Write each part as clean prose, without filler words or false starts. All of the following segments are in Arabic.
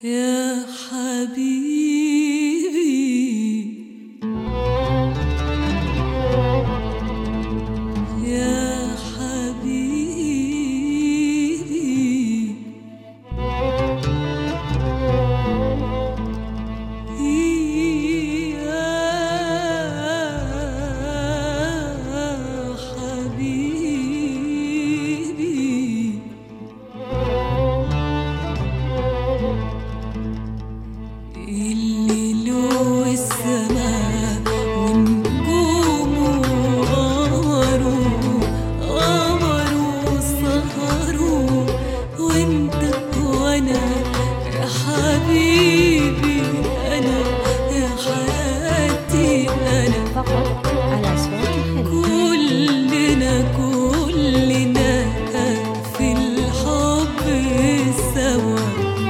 يا حبيبي يا حبيبي يا حبيبي الليل والسماء ونجومه غمروا سهروا وانت وانا يا حبيبي انا يا حياتي انا فقط على صوت الخليج. كلنا في الحب سوا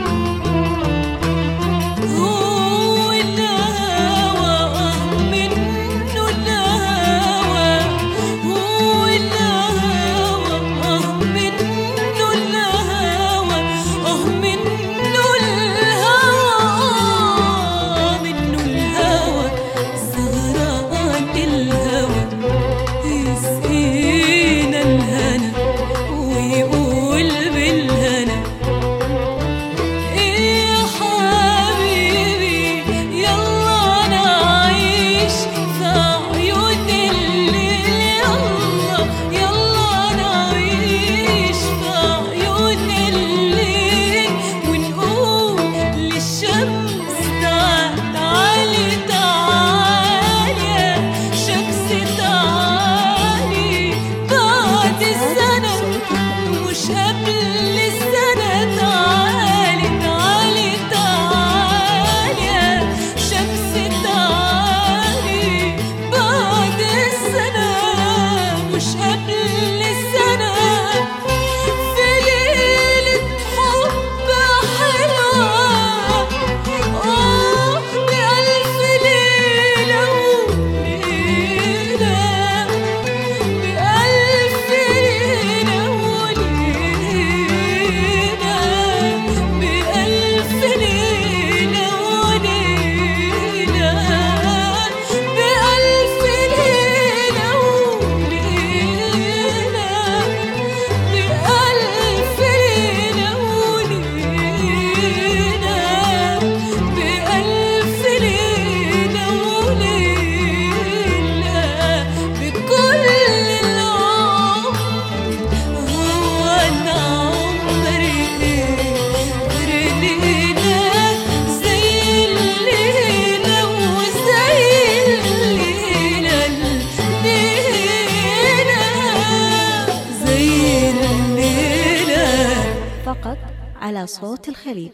فقط على صوت الخليج.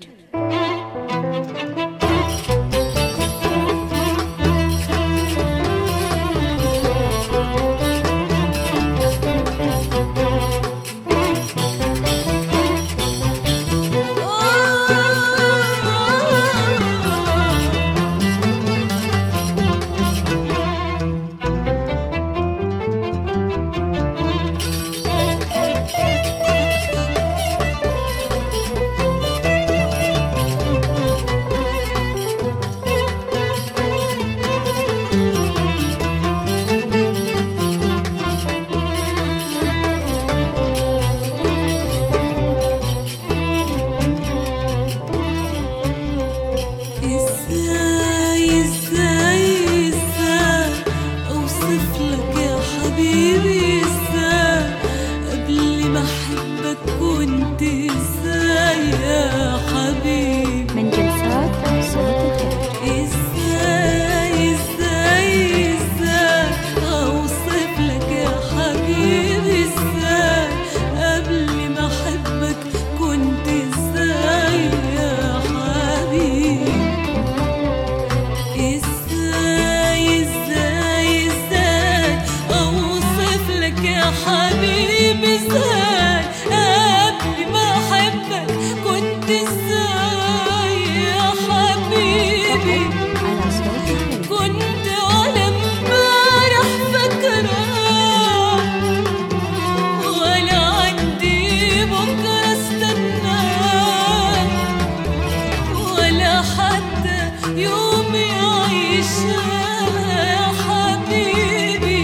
يوم يعيشها يا حبيبي،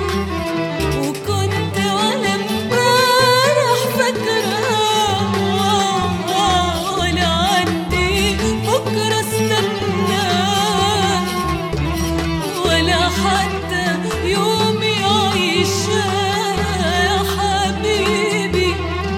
وكنت ولا امبارح فاكرة، ولا عندي بكرة استناه، ولا حتى يوم يعيشها يا حبيبي.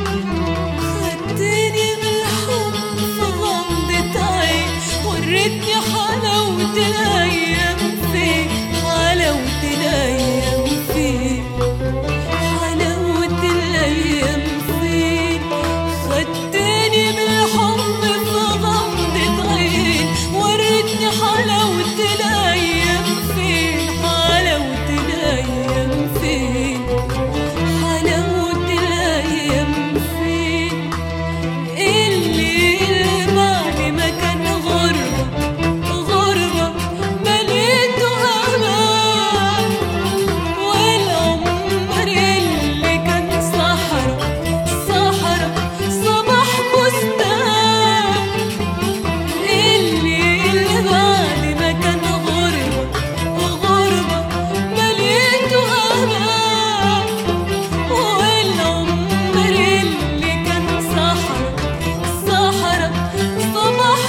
خدتني بالحب في غمضة عين، وريتني حلاوة الأيام فين، حلاوة الأيام فين، حلاوة الأيام فين. خدتني بالحب في غمضة عين، وريتني حلاوة الأيام فين، حلاوة الأيام فين، حلاوة الأيام فين. اللي بعد ما كان غربة غربة مليته أمان، والعمر اللي كان صحرا صحرا صباح بستان. اللي بعد ما كان غربة غربة مليته أمان، والعمر اللي كان صحرا صحرا صباح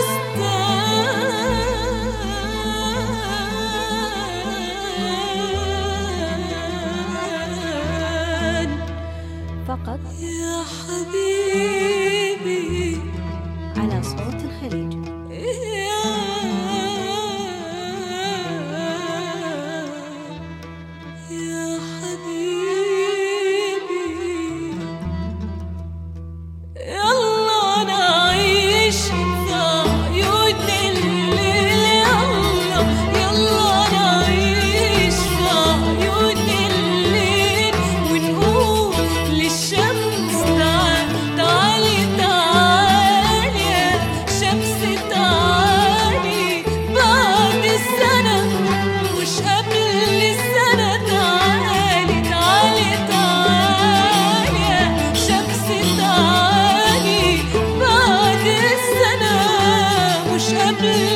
بستان. فقط يا حبيبي على صوت الخليج. يا حبيبي يلا نعيش في عيون الليل، يلا نعيش في عيون الليل، ونقول للشمس تعالي تعالي يا شمس تعالي، بعد السنة مش قبل السنة، تعالي تعالي تعالي يا شمس تعالي، بعد السنة مش قبل